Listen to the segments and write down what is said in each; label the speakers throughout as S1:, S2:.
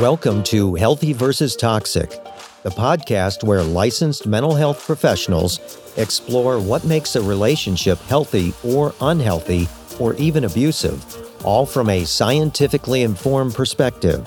S1: Welcome to Healthy versus Toxic, the podcast where licensed mental health professionals explore what makes a relationship healthy or unhealthy or even abusive, all from a scientifically informed perspective.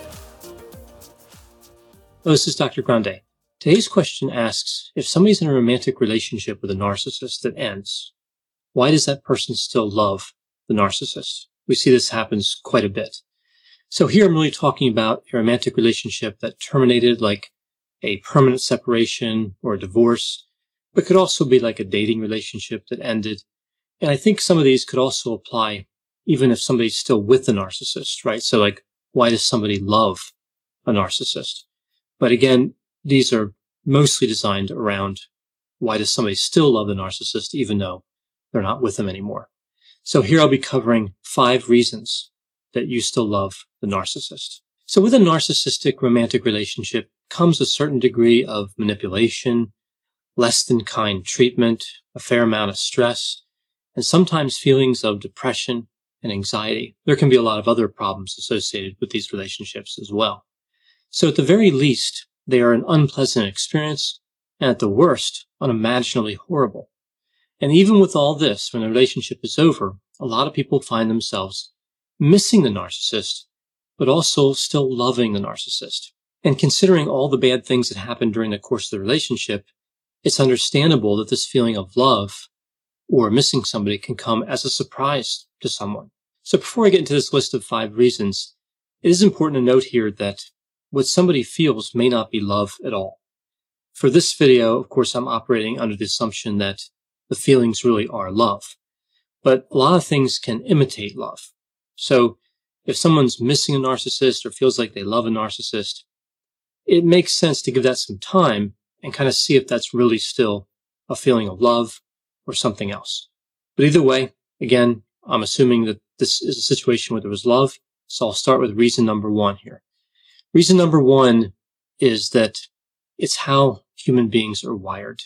S2: This is Dr. Grande. Today's question asks, if somebody's in a romantic relationship with a narcissist that ends, why does that person still love the narcissist? We see this happens quite a bit. So here I'm really talking about a romantic relationship that terminated, like a permanent separation or a divorce, but could also be like a dating relationship that ended. And I think some of these could also apply even if somebody's still with the narcissist, right? So like, why does somebody love a narcissist? But again, these are mostly designed around why does somebody still love the narcissist even though they're not with them anymore. So here I'll be covering 5 reasons that you still love the narcissist. So with a narcissistic romantic relationship comes a certain degree of manipulation, less than kind treatment, a fair amount of stress, and sometimes feelings of depression and anxiety. There can be a lot of other problems associated with these relationships as well. So at the very least, they are an unpleasant experience, and at the worst, unimaginably horrible. And even with all this, when the relationship is over, a lot of people find themselves missing the narcissist, but also still loving the narcissist. And considering all the bad things that happened during the course of the relationship, it's understandable that this feeling of love or missing somebody can come as a surprise to someone. So before I get into this list of 5 reasons, it is important to note here that what somebody feels may not be love at all. For this video, of course, I'm operating under the assumption that the feelings really are love. But a lot of things can imitate love. So if someone's missing a narcissist or feels like they love a narcissist, it makes sense to give that some time and kind of see if that's really still a feeling of love or something else. But either way, again, I'm assuming that this is a situation where there was love. So I'll start with reason number 1 here. Reason number 1 is that it's how human beings are wired.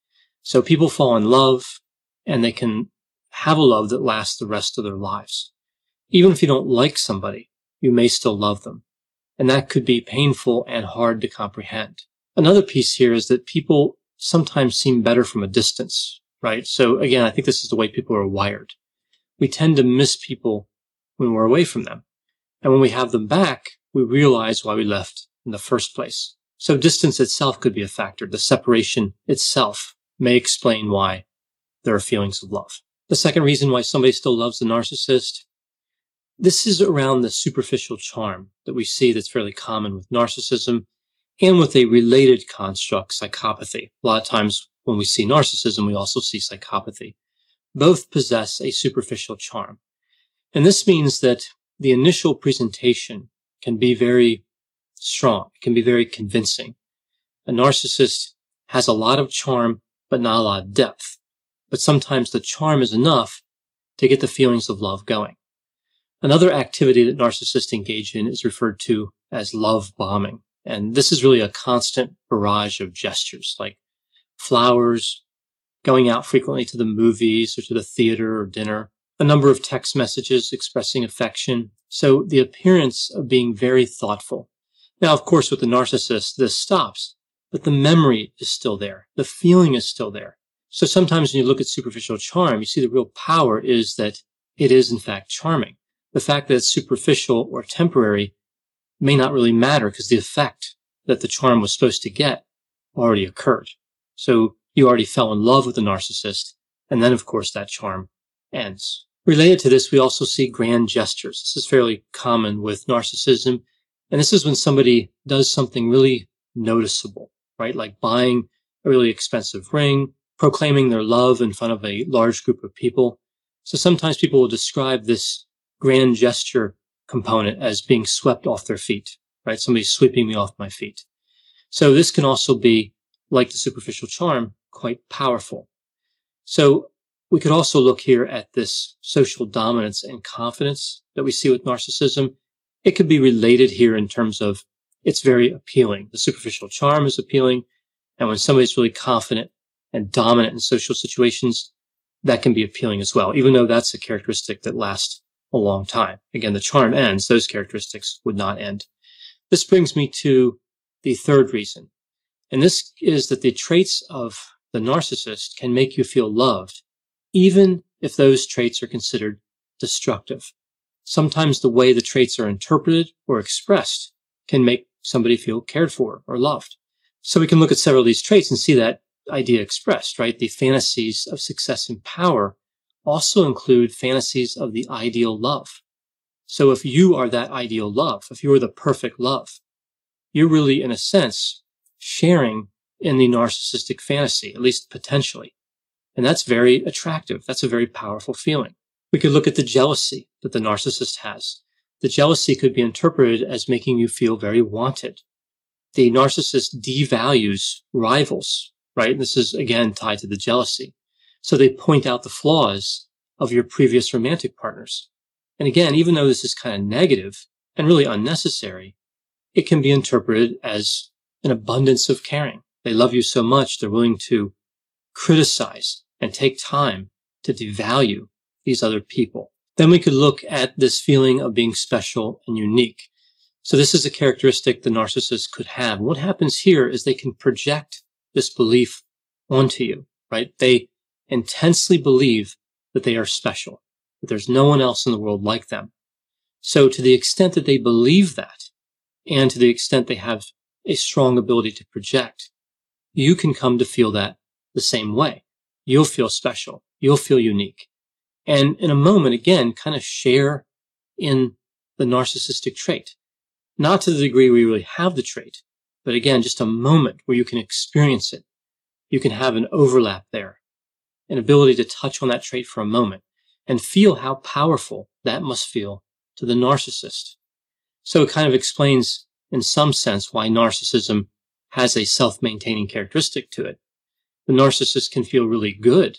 S2: So people fall in love and they can have a love that lasts the rest of their lives. Even if you don't like somebody, you may still love them. And that could be painful and hard to comprehend. Another piece here is that people sometimes seem better from a distance, right? So again, I think this is the way people are wired. We tend to miss people when we're away from them. And when we have them back, we realize why we left in the first place. So distance itself could be a factor. The separation itself may explain why there are feelings of love. The second reason why somebody still loves the narcissist, this is around the superficial charm that we see that's fairly common with narcissism and with a related construct, psychopathy. A lot of times when we see narcissism, we also see psychopathy. Both possess a superficial charm. And this means that the initial presentation can be very strong, can be very convincing. A narcissist has a lot of charm, but not a lot of depth. But sometimes the charm is enough to get the feelings of love going. Another activity that narcissists engage in is referred to as love bombing. And this is really a constant barrage of gestures like flowers, going out frequently to the movies or to the theater or dinner, a number of text messages expressing affection. So the appearance of being very thoughtful. Now, of course, with the narcissist, this stops, but the memory is still there. The feeling is still there. So sometimes when you look at superficial charm, you see the real power is that it is in fact charming. The fact that it's superficial or temporary may not really matter because the effect that the charm was supposed to get already occurred. So you already fell in love with the narcissist, and then, of course, that charm ends. Related to this, we also see grand gestures. This is fairly common with narcissism, and this is when somebody does something really noticeable, right? Like buying a really expensive ring, proclaiming their love in front of a large group of people. So sometimes people will describe this grand gesture component as being swept off their feet, right? Somebody's sweeping me off my feet. So this can also be, like the superficial charm, quite powerful. So we could also look here at this social dominance and confidence that we see with narcissism. It could be related here in terms of it's very appealing. The superficial charm is appealing. And when somebody's really confident and dominant in social situations, that can be appealing as well, even though that's a characteristic that lasts a long time. Again, the charm ends, those characteristics would not end. This brings me to the third reason. And this is that the traits of the narcissist can make you feel loved, even if those traits are considered destructive. Sometimes the way the traits are interpreted or expressed can make somebody feel cared for or loved. So we can look at several of these traits and see that idea expressed, right? The fantasies of success and power also include fantasies of the ideal love. So if you are that ideal love, if you are the perfect love, you're really, in a sense, sharing in the narcissistic fantasy, at least potentially. And that's very attractive. That's a very powerful feeling. We could look at the jealousy that the narcissist has. The jealousy could be interpreted as making you feel very wanted. The narcissist devalues rivals, right? This is, again, tied to the jealousy. So they point out the flaws of your previous romantic partners. And again, even though this is kind of negative and really unnecessary, it can be interpreted as an abundance of caring. They love you so much, they're willing to criticize and take time to devalue these other people. Then we could look at this feeling of being special and unique. So this is a characteristic the narcissist could have. What happens here is they can project this belief onto you, right? They intensely believe that they are special, that there's no one else in the world like them. So to the extent that they believe that, and to the extent they have a strong ability to project, you can come to feel that the same way. You'll feel special. You'll feel unique. And in a moment, again, kind of share in the narcissistic trait. Not to the degree where you really have the trait, but again, just a moment where you can experience it. You can have an overlap there, an ability to touch on that trait for a moment and feel how powerful that must feel to the narcissist. So it kind of explains, in some sense, why narcissism has a self-maintaining characteristic to it. The narcissist can feel really good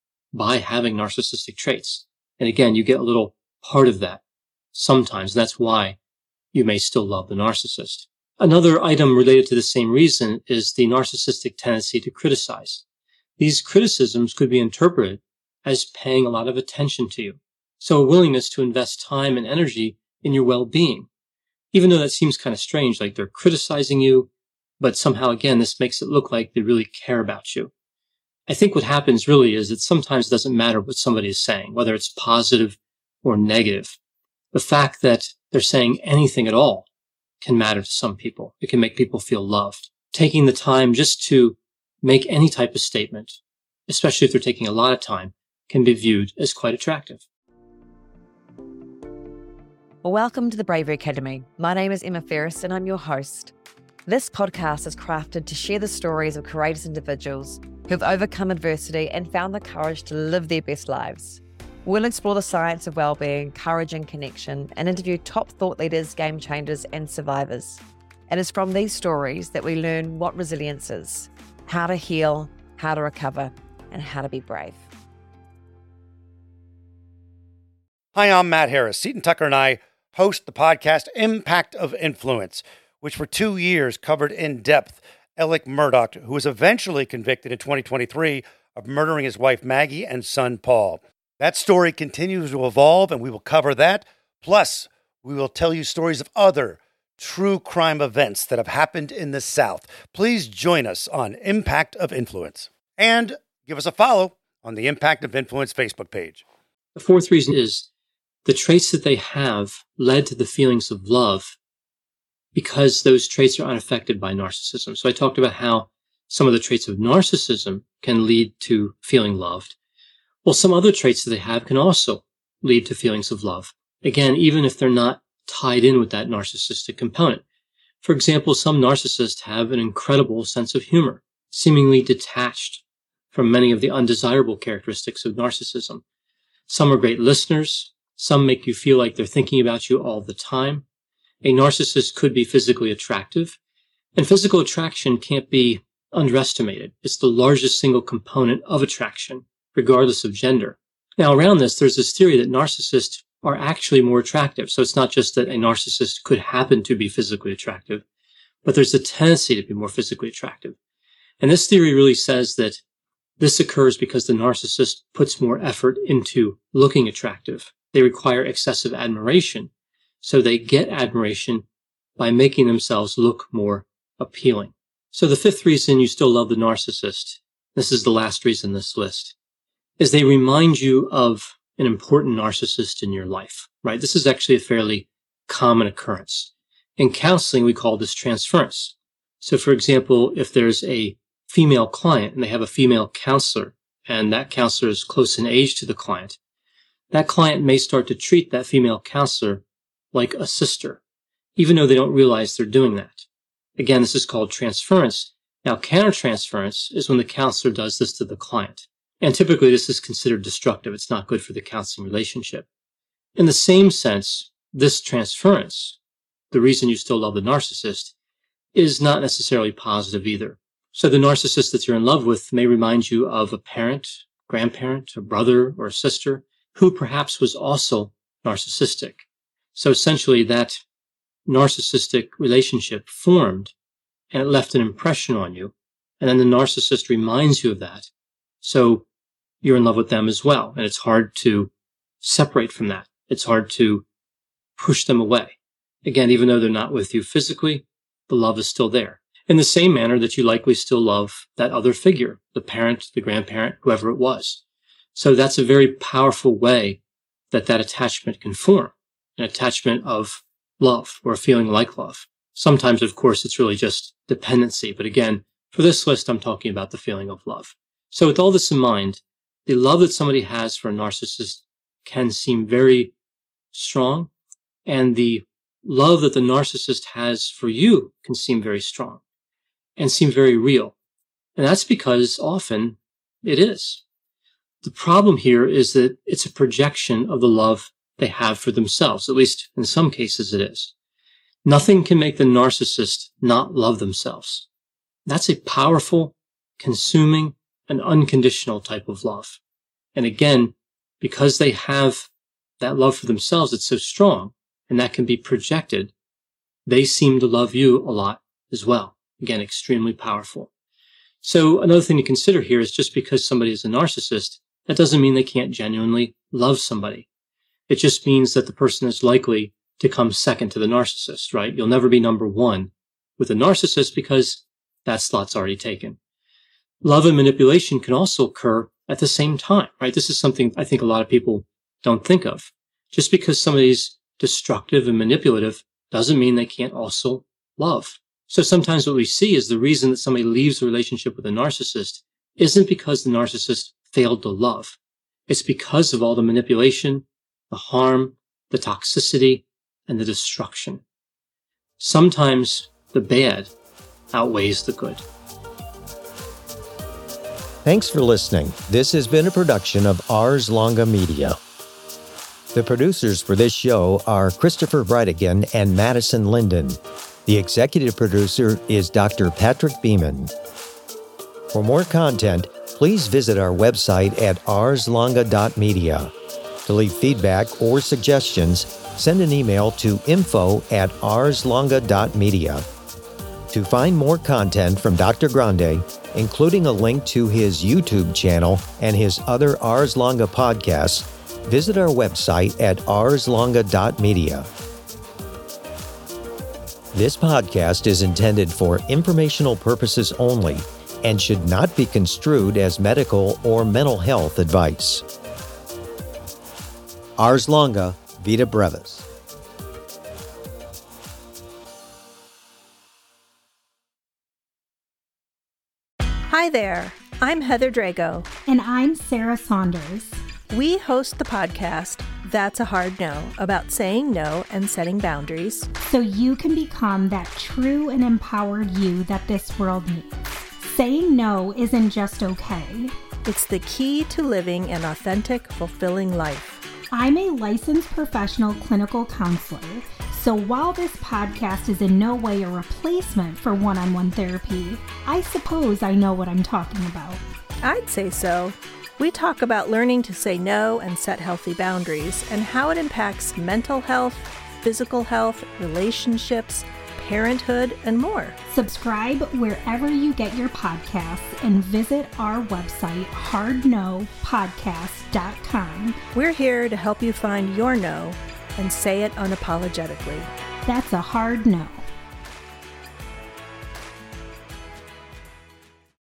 S2: by having narcissistic traits. And again, you get a little part of that sometimes. That's why you may still love the narcissist. Another item related to the same reason is the narcissistic tendency to criticize. These criticisms could be interpreted as paying a lot of attention to you. So a willingness to invest time and energy in your well-being. Even though that seems kind of strange, like they're criticizing you, but somehow, again, this makes it look like they really care about you. I think what happens really is that sometimes it doesn't matter what somebody is saying, whether it's positive or negative. The fact that they're saying anything at all can matter to some people. It can make people feel loved. Taking the time just to make any type of statement, especially if they're taking a lot of time, can be viewed as quite attractive.
S3: Well, welcome to the Bravery Academy. My name is Emma Ferris and I'm your host. This podcast is crafted to share the stories of courageous individuals who've overcome adversity and found the courage to live their best lives. We'll explore the science of well-being, courage and connection, and interview top thought leaders, game changers, and survivors. It is from these stories that we learn what resilience is, how to heal, how to recover, and how to be brave.
S4: Hi, I'm Matt Harris. Seton Tucker and I host the podcast Impact of Influence, which for 2 years covered in depth Alec Murdaugh, who was eventually convicted in 2023 of murdering his wife Maggie and son Paul. That story continues to evolve, and we will cover that. Plus, we will tell you stories of other true crime events that have happened in the South. Please join us on Impact of Influence. And give us a follow on the Impact of Influence Facebook page.
S2: The fourth reason is the traits that they have led to the feelings of love because those traits are unaffected by narcissism. So I talked about how some of the traits of narcissism can lead to feeling loved. Well, some other traits that they have can also lead to feelings of love. Again, even if they're not tied in with that narcissistic component. For example, some narcissists have an incredible sense of humor, seemingly detached from many of the undesirable characteristics of narcissism. Some are great listeners. Some make you feel like they're thinking about you all the time. A narcissist could be physically attractive, and physical attraction can't be underestimated. It's the largest single component of attraction, regardless of gender. Now, around this, there's this theory that narcissists are actually more attractive. So it's not just that a narcissist could happen to be physically attractive, but there's a tendency to be more physically attractive. And this theory really says that this occurs because the narcissist puts more effort into looking attractive. They require excessive admiration. So they get admiration by making themselves look more appealing. So the fifth reason you still love the narcissist, this is the last reason in this list, is they remind you of an important narcissist in your life, right? This is actually a fairly common occurrence. In counseling, we call this transference. So for example, if there's a female client and they have a female counselor, and that counselor is close in age to the client, that client may start to treat that female counselor like a sister, even though they don't realize they're doing that. Again, this is called transference. Now, countertransference is when the counselor does this to the client. And typically, this is considered destructive. It's not good for the counseling relationship. In the same sense, this transference, the reason you still love the narcissist, is not necessarily positive either. So the narcissist that you're in love with may remind you of a parent, grandparent, a brother, or a sister who perhaps was also narcissistic. So essentially, that narcissistic relationship formed and it left an impression on you. And then the narcissist reminds you of that. So you're in love with them as well. And it's hard to separate from that. It's hard to push them away. Again, even though they're not with you physically, the love is still there. In the same manner that you likely still love that other figure, the parent, the grandparent, whoever it was. So that's a very powerful way that attachment can form, an attachment of love or a feeling like love. Sometimes, of course, it's really just dependency. But again, for this list, I'm talking about the feeling of love. So with all this in mind, the love that somebody has for a narcissist can seem very strong, and the love that the narcissist has for you can seem very strong and seem very real. And that's because often it is. The problem here is that it's a projection of the love they have for themselves. At least in some cases it is. Nothing can make the narcissist not love themselves. That's a powerful, consuming, and unconditional type of love. And again, because they have that love for themselves, it's so strong, and that can be projected, they seem to love you a lot as well. Again, extremely powerful. So another thing to consider here is just because somebody is a narcissist, that doesn't mean they can't genuinely love somebody. It just means that the person is likely to come second to the narcissist, right? You'll never be number one with a narcissist because that slot's already taken. Love and manipulation can also occur at the same time, right? This is something I think a lot of people don't think of. Just because somebody's destructive and manipulative doesn't mean they can't also love. So sometimes what we see is the reason that somebody leaves a relationship with a narcissist isn't because the narcissist failed to love. It's because of all the manipulation, the harm, the toxicity, and the destruction. Sometimes the bad outweighs the good.
S1: Thanks for listening. This has been a production of Ars Longa Media. The producers for this show are Christopher Breitigan and Madison Linden. The executive producer is Dr. Patrick Beeman. For more content, please visit our website at arslonga.media. To leave feedback or suggestions, send an email to info@arslonga.media. To find more content from Dr. Grande, including a link to his YouTube channel and his other Ars Longa podcasts, visit our website at arslonga.media. This podcast is intended for informational purposes only and should not be construed as medical or mental health advice. Ars Longa, Vita Brevis.
S5: Hi there, I'm Heather Drago.
S6: And I'm Sarah Saunders.
S5: We host the podcast, That's a Hard No, about saying no and setting boundaries.
S6: So you can become that true and empowered you that this world needs. Saying no isn't just okay.
S5: It's the key to living an authentic, fulfilling life.
S6: I'm a licensed professional clinical counselor, so while this podcast is in no way a replacement for one-on-one therapy, I suppose I know what I'm talking about.
S5: I'd say so. We talk about learning to say no and set healthy boundaries and how it impacts mental health, physical health, relationships, parenthood, and more.
S6: Subscribe wherever you get your podcasts and visit our website, hardnopodcast.com.
S5: We're here to help you find your no and say it unapologetically.
S6: That's a hard no.